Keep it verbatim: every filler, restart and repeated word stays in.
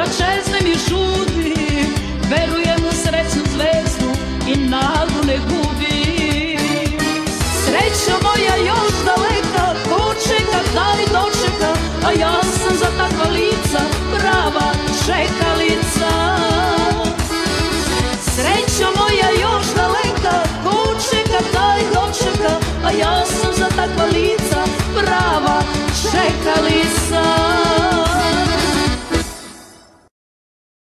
čeznem i žudim, verujem u srećnu zvezdu i nadu ne gubim. Sreća moja još daleka, ko čeka taj dočeka, a ja sam za takva lica prava čekalica. Sreća moja još daleka, ko čeka taj dočeka, a ja sam za takva lica prava čekalica.